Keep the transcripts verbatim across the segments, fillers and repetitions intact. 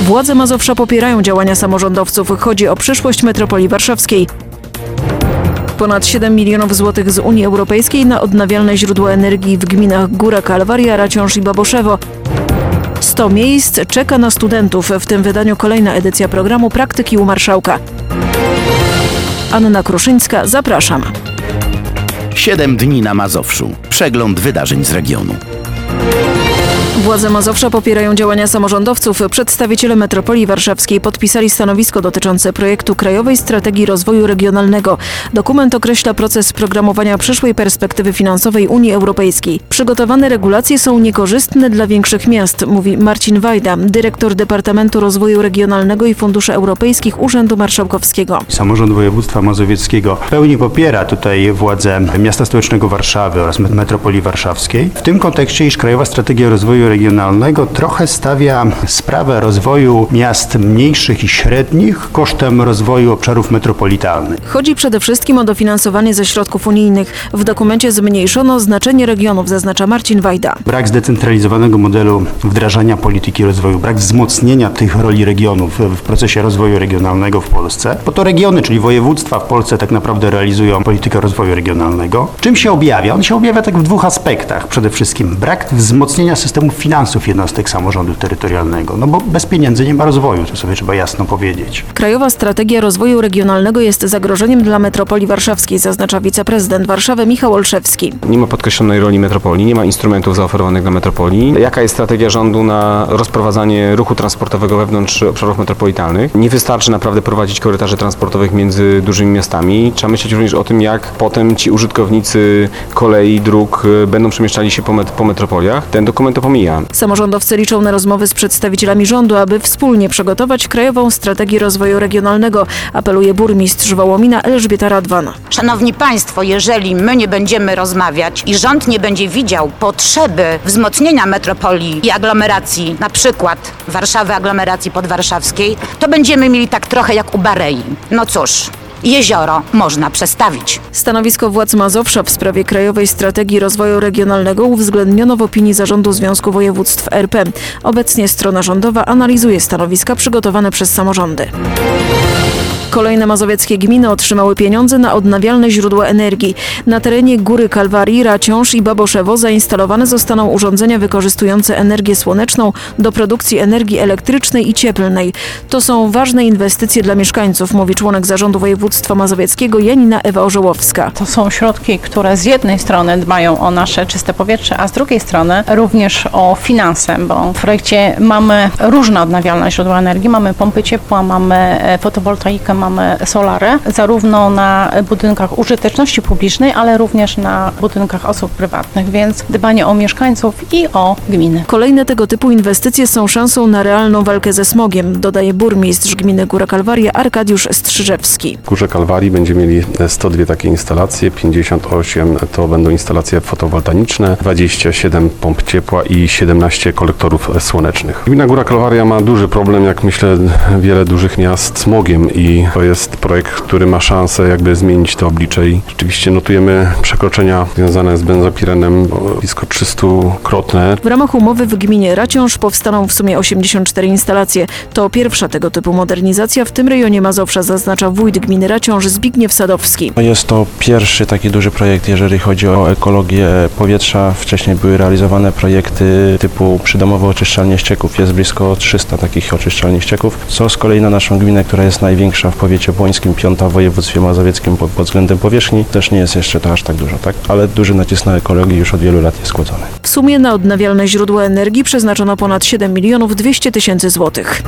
Władze Mazowsza popierają działania samorządowców. Chodzi o przyszłość metropolii warszawskiej. Ponad siedem milionów złotych z Unii Europejskiej na odnawialne źródła energii w gminach Góra Kalwaria, Raciąż i Baboszewo. sto miejsc czeka na studentów. W tym wydaniu kolejna edycja programu Praktyki u Marszałka. Anna Kruszyńska, zapraszam. Siedem dni na Mazowszu. Przegląd wydarzeń z regionu. Władze Mazowsza popierają działania samorządowców. Przedstawiciele metropolii warszawskiej podpisali stanowisko dotyczące projektu Krajowej Strategii Rozwoju Regionalnego. Dokument określa proces programowania przyszłej perspektywy finansowej Unii Europejskiej. Przygotowane regulacje są niekorzystne dla większych miast, mówi Marcin Wajda, dyrektor Departamentu Rozwoju Regionalnego i Funduszy Europejskich Urzędu Marszałkowskiego. Samorząd Województwa Mazowieckiego w pełni popiera tutaj władze miasta stołecznego Warszawy oraz metropolii warszawskiej. W tym kontekście, iż Krajowa Strategia Rozwoju Regionalnego trochę stawia sprawę rozwoju miast mniejszych i średnich kosztem rozwoju obszarów metropolitalnych. Chodzi przede wszystkim o dofinansowanie ze środków unijnych. W dokumencie zmniejszono znaczenie regionów, zaznacza Marcin Wajda. Brak zdecentralizowanego modelu wdrażania polityki rozwoju, brak wzmocnienia tych roli regionów w procesie rozwoju regionalnego w Polsce, bo to regiony, czyli województwa w Polsce tak naprawdę realizują politykę rozwoju regionalnego. Czym się objawia? On się objawia tak w dwóch aspektach. Przede wszystkim brak wzmocnienia systemu finansów jednostek samorządu terytorialnego, no bo bez pieniędzy nie ma rozwoju, to sobie trzeba jasno powiedzieć. Krajowa Strategia Rozwoju Regionalnego jest zagrożeniem dla metropolii warszawskiej, zaznacza wiceprezydent Warszawy Michał Olszewski. Nie ma podkreślonej roli metropolii, nie ma instrumentów zaoferowanych dla metropolii. Jaka jest strategia rządu na rozprowadzanie ruchu transportowego wewnątrz obszarów metropolitalnych? Nie wystarczy naprawdę prowadzić korytarzy transportowych między dużymi miastami. Trzeba myśleć również o tym, jak potem ci użytkownicy kolei, dróg będą przemieszczali się po, met- po metropoliach. Ten dokument to pomija. Samorządowcy liczą na rozmowy z przedstawicielami rządu, aby wspólnie przygotować Krajową Strategię Rozwoju Regionalnego, apeluje burmistrz Wołomina Elżbieta Radwan. Szanowni Państwo, jeżeli my nie będziemy rozmawiać i rząd nie będzie widział potrzeby wzmocnienia metropolii i aglomeracji, na przykład Warszawy, aglomeracji podwarszawskiej, to będziemy mieli tak trochę jak u Barei. No cóż, jezioro można przestawić. Stanowisko władz Mazowsza w sprawie Krajowej Strategii Rozwoju Regionalnego uwzględniono w opinii Zarządu Związku Województw R P. Obecnie strona rządowa analizuje stanowiska przygotowane przez samorządy. Kolejne mazowieckie gminy otrzymały pieniądze na odnawialne źródła energii. Na terenie Góry Kalwarii, Raciąż i Baboszewo zainstalowane zostaną urządzenia wykorzystujące energię słoneczną do produkcji energii elektrycznej i cieplnej. To są ważne inwestycje dla mieszkańców, mówi członek Zarządu Województwa Mazowieckiego Janina Ewa Orzełowska. To są środki, które z jednej strony dbają o nasze czyste powietrze, a z drugiej strony również o finanse, bo w projekcie mamy różne odnawialne źródła energii. Mamy pompy ciepła, mamy fotowoltaikę, mamy solary, zarówno na budynkach użyteczności publicznej, ale również na budynkach osób prywatnych, więc dbanie o mieszkańców i o gminy. Kolejne tego typu inwestycje są szansą na realną walkę ze smogiem, dodaje burmistrz gminy Góra Kalwaria Arkadiusz Strzyżewski. W Górze Kalwarii będziemy mieli sto dwie takie instalacje, pięćdziesiąt osiem to będą instalacje fotowoltaiczne, dwadzieścia siedem pomp ciepła i siedemnaście kolektorów słonecznych. Gmina Góra Kalwaria ma duży problem, jak myślę wiele dużych miast, z smogiem i to jest projekt, który ma szansę jakby zmienić to oblicze i rzeczywiście notujemy przekroczenia związane z benzopirenem blisko trzystukrotne. W ramach umowy w gminie Raciąż powstaną w sumie osiemdziesiąt cztery instalacje. To pierwsza tego typu modernizacja w tym rejonie Mazowsza, zaznacza wójt gminy Raciąż Zbigniew Sadowski. Jest to pierwszy taki duży projekt, jeżeli chodzi o ekologię powietrza. Wcześniej były realizowane projekty typu przydomowe oczyszczalnie ścieków. Jest blisko trzysta takich oczyszczalni ścieków, co z kolei na naszą gminę, która jest największa w powiecie błońskim, piąta w województwie mazowieckim pod, pod względem powierzchni, też nie jest jeszcze to aż tak dużo, tak? Ale duży nacisk na ekologię już od wielu lat jest kładzony. W sumie na odnawialne źródła energii przeznaczono ponad siedem milionów dwieście tysięcy złotych.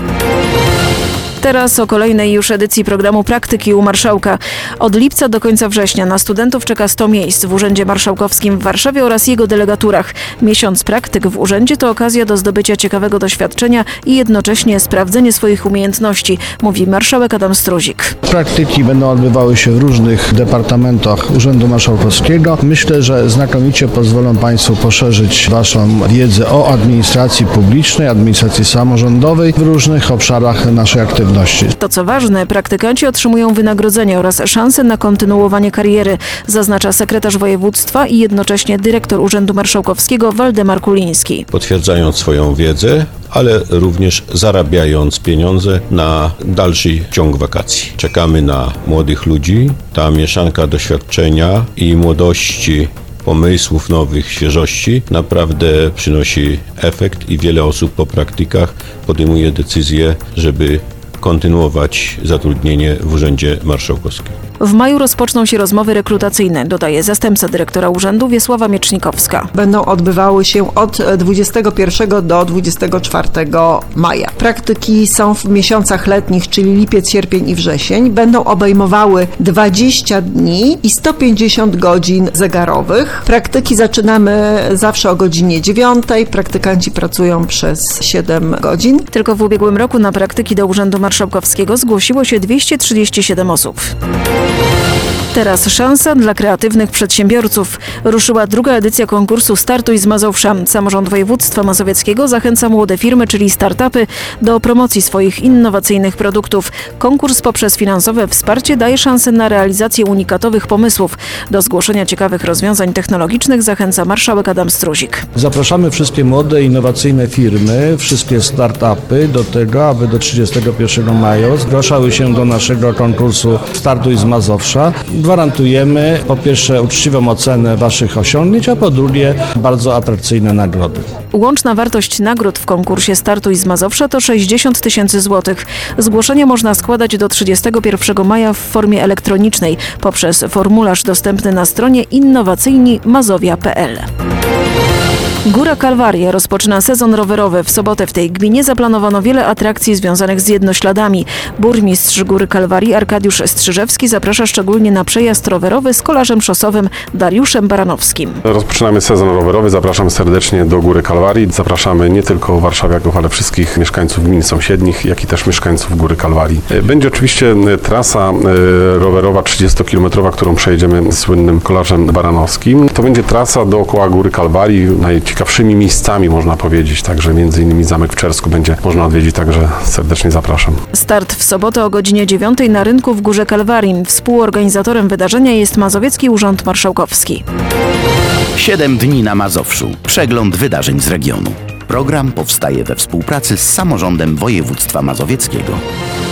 Teraz o kolejnej już edycji programu Praktyki u Marszałka. Od lipca do końca września na studentów czeka sto miejsc w Urzędzie Marszałkowskim w Warszawie oraz jego delegaturach. Miesiąc praktyk w urzędzie to okazja do zdobycia ciekawego doświadczenia i jednocześnie sprawdzenie swoich umiejętności, mówi marszałek Adam Struzik. Praktyki będą odbywały się w różnych departamentach Urzędu Marszałkowskiego. Myślę, że znakomicie pozwolą Państwu poszerzyć Waszą wiedzę o administracji publicznej, administracji samorządowej w różnych obszarach naszej aktywności. trudności. To co ważne, praktykanci otrzymują wynagrodzenie oraz szanse na kontynuowanie kariery, zaznacza sekretarz województwa i jednocześnie dyrektor Urzędu Marszałkowskiego Waldemar Kuliński. Potwierdzając swoją wiedzę, ale również zarabiając pieniądze na dalszy ciąg wakacji. Czekamy na młodych ludzi. Ta mieszanka doświadczenia i młodości, pomysłów nowych, świeżości naprawdę przynosi efekt i wiele osób po praktykach podejmuje decyzję, żeby kontynuować zatrudnienie w Urzędzie Marszałkowskim. W maju rozpoczną się rozmowy rekrutacyjne, dodaje zastępca dyrektora urzędu Wiesława Miecznikowska. Będą odbywały się od dwudziestego pierwszego do dwudziestego czwartego maja. Praktyki są w miesiącach letnich, czyli lipiec, sierpień i wrzesień. Będą obejmowały dwadzieścia dni i sto pięćdziesiąt godzin zegarowych. Praktyki zaczynamy zawsze o godzinie dziewiątej. Praktykanci pracują przez siedem godzin. Tylko w ubiegłym roku na praktyki do Urzędu Marszałkowskiego zgłosiło się dwieście trzydzieści siedem osób. Teraz szansa dla kreatywnych przedsiębiorców. Ruszyła druga edycja konkursu Startuj z Mazowsza. Samorząd województwa mazowieckiego zachęca młode firmy, czyli startupy, do promocji swoich innowacyjnych produktów. Konkurs poprzez finansowe wsparcie daje szansę na realizację unikatowych pomysłów. Do zgłoszenia ciekawych rozwiązań technologicznych zachęca marszałek Adam Struzik. Zapraszamy wszystkie młode, innowacyjne firmy, wszystkie startupy do tego, aby do trzydziestego pierwszego maja zgłaszały się do naszego konkursu Startuj z Mazowsza. Gwarantujemy po pierwsze uczciwą ocenę waszych osiągnięć, a po drugie bardzo atrakcyjne nagrody. Łączna wartość nagród w konkursie Startuj z Mazowsza to sześćdziesiąt tysięcy złotych. Zgłoszenie można składać do trzydziestego pierwszego maja w formie elektronicznej poprzez formularz dostępny na stronie innowacyjni mazowia kropka p l. Góra Kalwaria rozpoczyna sezon rowerowy. W sobotę w tej gminie zaplanowano wiele atrakcji związanych z jednośladami. Burmistrz Góry Kalwarii Arkadiusz Strzyżewski zaprasza szczególnie na przejazd rowerowy z kolarzem szosowym Dariuszem Baranowskim. Rozpoczynamy sezon rowerowy, zapraszam serdecznie do Góry Kalwarii. Zapraszamy nie tylko warszawiaków, ale wszystkich mieszkańców gmin sąsiednich, jak i też mieszkańców Góry Kalwarii. Będzie oczywiście trasa rowerowa trzydziestokilometrowa, którą przejedziemy słynnym kolarzem Baranowskim. To będzie trasa dookoła Góry Kalwarii, ciekawszymi miejscami można powiedzieć, także między innymi Zamek w Czersku będzie można odwiedzić, także serdecznie zapraszam. Start w sobotę o godzinie dziewiątej na rynku w Górze Kalwarii. Współorganizatorem wydarzenia jest Mazowiecki Urząd Marszałkowski. Siedem dni na Mazowszu. Przegląd wydarzeń z regionu. Program powstaje we współpracy z Samorządem Województwa Mazowieckiego.